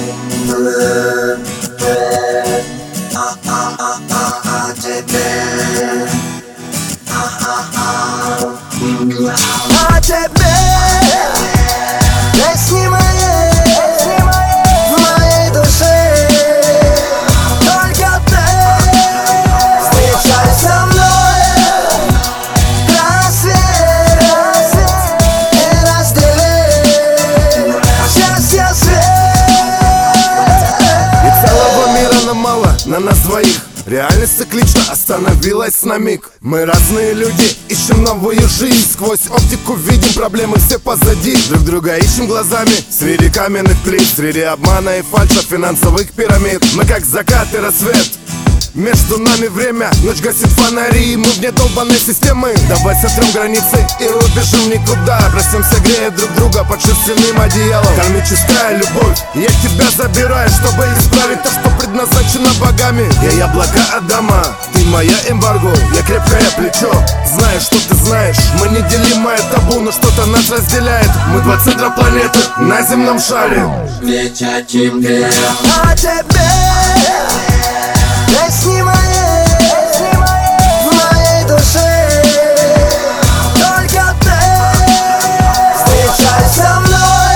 О тебе песни моей в моей душе. Только ты встречай со мной рассвет и раздели счастье свет. И целого мира нам мало, на нас двоих. Реальность циклично остановилась на миг. Мы разные люди, ищем новую жизнь. Сквозь оптику видим проблемы все позади. Друг друга ищем глазами среди каменных плит, среди обмана и фальши финансовых пирамид. Мы как закат и рассвет, между нами время, ночь гасит фонари. Мы вне долбанной системы. Давай сотрем границы и убежим никуда. Проснемся, грея друг друга под шерстяным одеялом. Кармическая любовь, я тебя забираю, чтобы исправить то, что предназначено богами. Я яблоко Адама, ты моя эмбарго. Я крепкое плечо, знаю, что ты знаешь. Мы неделимое табу, но что-то нас разделяет. Мы два центра планеты на земном шаре. Ведь один грех. О тебе песни моей в моей душе. Только ты встречай со мной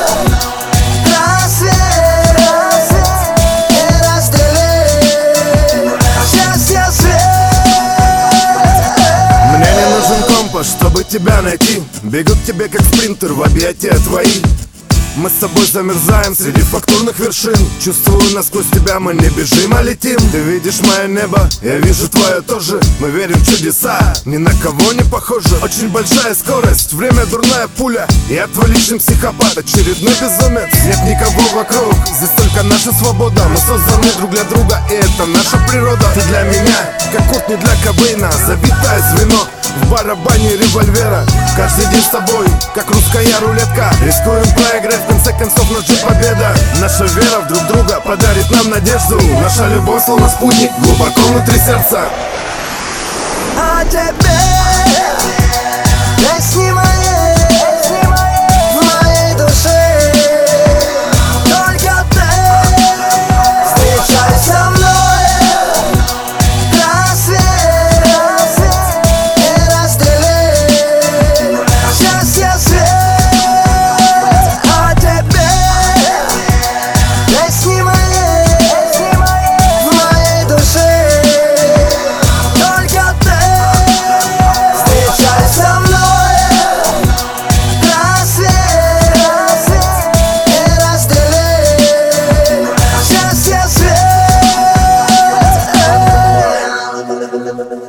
рассвет и раздели счастье свет. Мне не нужен компас, чтобы тебя найти. Бегу к тебе как спринтер в объятия твои. Мы с тобой замерзаем среди фактурных вершин. Чувствую, насквозь тебя мы не бежим, а летим. Ты видишь мое небо, я вижу твое тоже. Мы верим в чудеса, ни на кого не похожи. Очень большая скорость, время дурная пуля. Я твой личный психопат, очередной безумец. Нет никого вокруг, здесь только наша свобода. Мы созданы друг для друга, и это наша природа. Ты для меня, как Куртни для Кобейна. Забитое звено в барабане револьвера. Каждый день с тобой, как русская рулетка. Рискуем проиграть, в конце концов нас ждет победа. Наша вера в друг друга подарит нам надежду. Наша любовь словно спутник глубоко внутри сердца. О тебе песни моей в моей душе. Только ты встречай со мной рассвет и раздели счастье свет. О тебе песни моей в моей душе. Только ты встречай со мной рассвет и раздели счастье свет.